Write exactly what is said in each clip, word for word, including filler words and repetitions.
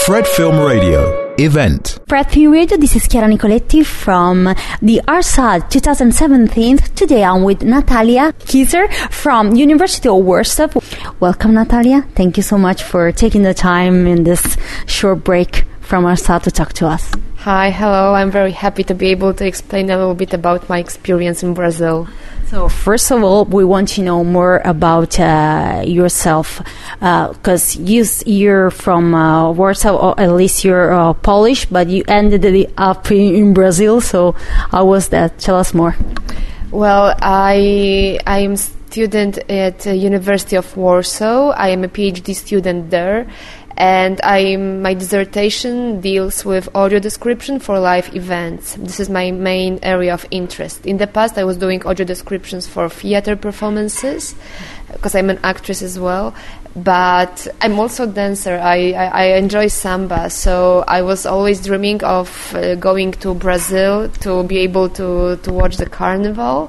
Fred Film Radio event. Fred Film Radio, this is Chiara Nicoletti from the ARSAD twenty seventeen. Today I'm with Natalia Kieser from University of Warsaw. Welcome, Natalia. Thank you so much for taking the time in this short break from ARSAD to talk to us. Hi, hello. I'm very happy to be able to explain a little bit about my experience in Brazil. So first of all, we want to know more about uh, yourself, because uh, you, you're from uh, Warsaw, or at least you're uh, Polish, but you ended it up in, in Brazil. So how was that? Tell us more. Well, I I am student at the University of Warsaw. I am a PhD student there. And I, my dissertation deals with audio description for live events. This is my main area of interest. In the past, I was doing audio descriptions for theater performances, because I'm an actress as well. But I'm also a dancer. I, I, I enjoy samba, so I was always dreaming of uh, going to Brazil to be able to, to watch the carnival.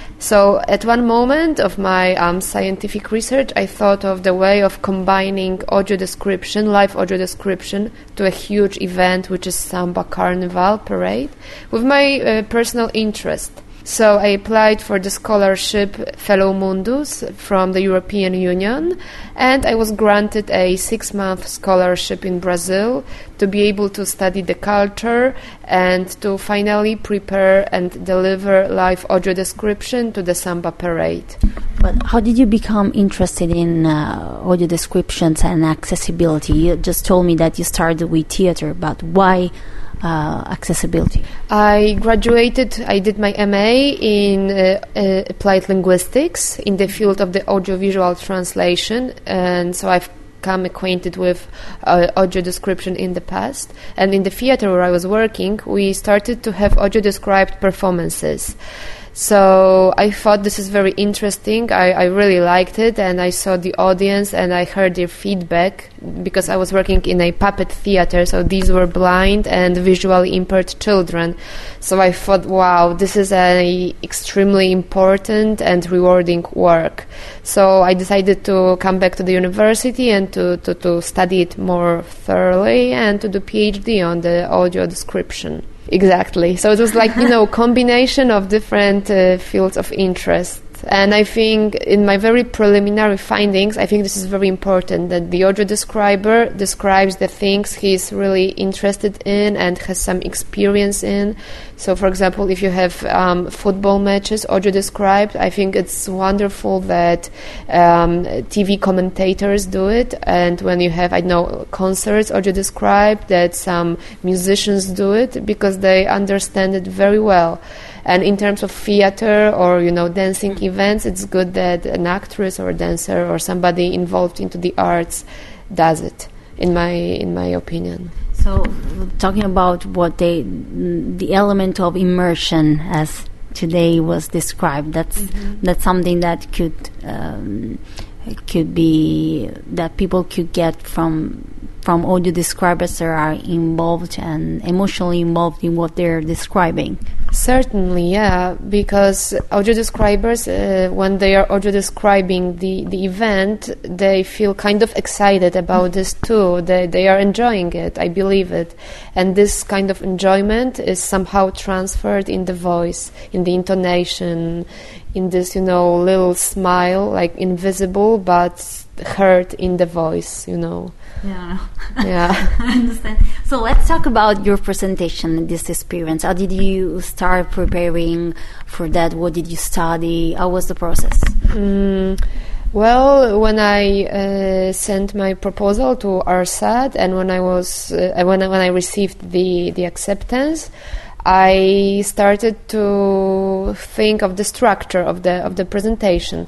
So at one moment of my um, scientific research, I thought of the way of combining audio description, live audio description, to a huge event, which is Samba Carnival Parade, with my uh, personal interest. So I applied for the scholarship Fellow Mundus from the European Union, and I was granted a six-month scholarship in Brazil to be able to study the culture and to finally prepare and deliver live audio description to the Samba Parade. But how did you become interested in uh, audio descriptions and accessibility? You just told me that you started with theater, but why Uh, accessibility? I graduated, I did my M A in uh, uh, applied linguistics in the field of the audiovisual translation, and so I've become acquainted with uh, audio description in the past. And in the theater where I was working, we started to have audio described performances. So I thought this is very interesting. I, I really liked it, and I saw the audience and I heard their feedback, because I was working in a puppet theater, so these were blind and visually impaired children. So I thought, wow, this is an extremely important and rewarding work. So I decided to come back to the university and to, to, to study it more thoroughly and to do PhD on the audio description. Exactly. So it was like, you know, combination of different uh, fields of interest. And I think in my very preliminary findings, I think this is very important, that the audio describer describes the things he's really interested in and has some experience in. So, for example, if you have um, football matches audio described, I think it's wonderful that um, T V commentators do it. And when you have, I know, concerts audio described, that some musicians do it, because they understand it very well. And in terms of theater or, you know, dancing events, it's good that an actress or a dancer or somebody involved into the arts does it, in my in my opinion. So, talking about what they, the element of immersion, as today was described, that's mm-hmm. that's something that could um, could be that people could get from from audio describers that are involved and emotionally involved in what they're describing. Certainly, yeah, because audio describers, uh, when they are audio describing the, the event, they feel kind of excited about this too. They they are enjoying it, I believe it. And this kind of enjoyment is somehow transferred in the voice, in the intonation, in this, you know, little smile, like invisible but heard in the voice, you know. Yeah, yeah. I understand. So let's talk about your presentation, this experience. How did you start preparing for that? What did you study? How was the process? Mm, well, when I uh, sent my proposal to ARSAD, and when I was uh, when I, when I received the the acceptance, I started to think of the structure of the of the presentation.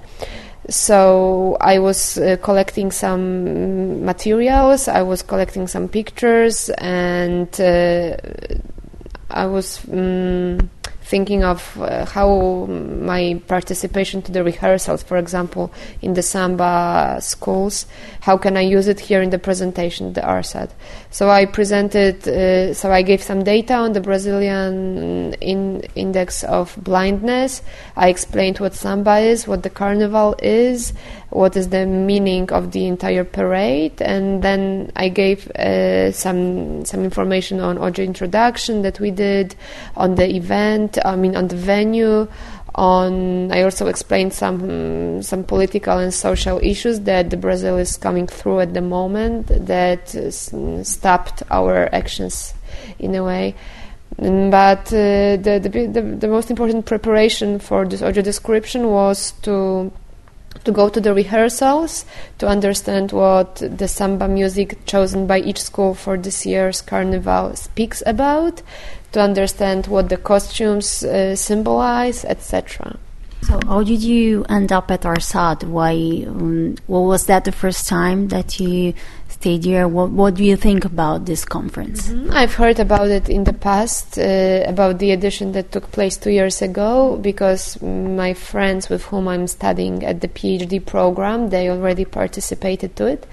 So I was uh, collecting some materials, I was collecting some pictures, and uh, I was um, thinking of uh, how my participation to the rehearsals, for example, in the samba schools, how can I use it here in the presentation, the ARSAD. So I presented, uh, so I gave some data on the Brazilian in, index of blindness. I explained what samba is, what the carnival is. what is the meaning of the entire parade, and then I gave uh, some some information on audio introduction that we did, on the event, I mean on the venue. On, I also explained some some political and social issues that the Brazil is coming through at the moment that uh, stopped our actions in a way. But uh, the, the the the most important preparation for this audio description was to to go to the rehearsals, to understand what the samba music chosen by each school for this year's carnival speaks about, to understand what the costumes uh, symbolize, et cetera. So, how did you end up at ARSAT? Why? Um, what was that the first time that you stayed here? What What do you think about this conference? Mm-hmm. I've heard about it in the past, uh, about the edition that took place two years ago, because my friends with whom I'm studying at the PhD program, they already participated to it.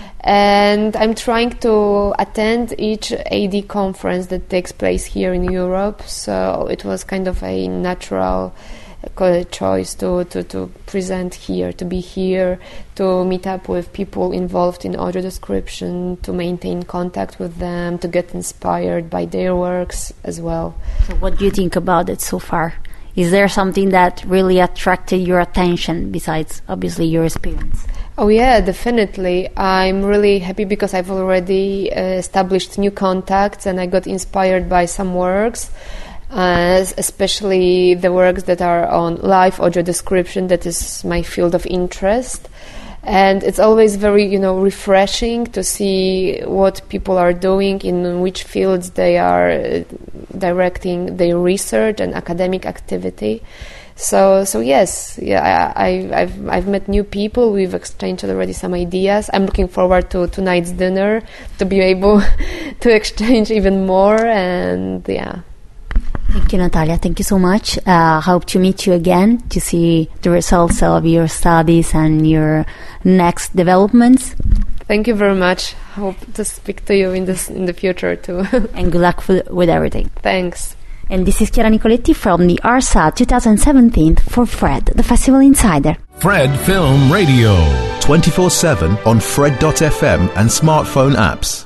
And I'm trying to attend each A D conference that takes place here in Europe, so it was kind of a natural choice to, to, to present here, to be here, to meet up with people involved in audio description, to maintain contact with them, to get inspired by their works as well. So what do you think about it so far? Is there something that really attracted your attention besides, obviously, your experience? Oh yeah, definitely. I'm really happy because I've already uh, established new contacts and I got inspired by some works, uh, especially the works that are on live audio description. That is my field of interest. And it's always very, you know, refreshing to see what people are doing, in which fields they are uh, directing their research and academic activity. So, so yes, yeah, I, I, I've I've met new people. We've exchanged already some ideas. I'm looking forward to tonight's dinner to be able to exchange even more. And yeah. Thank you, Natalia. Thank you so much. I uh, hope to meet you again to see the results of your studies and your next developments. Thank you very much. Hope to speak to you in this in the future too. And good luck with, with everything. Thanks. And this is Chiara Nicoletti from the ARSAT twenty seventeen for Fred, the Festival Insider. Fred Film Radio. twenty-four seven on Fred dot f m and smartphone apps.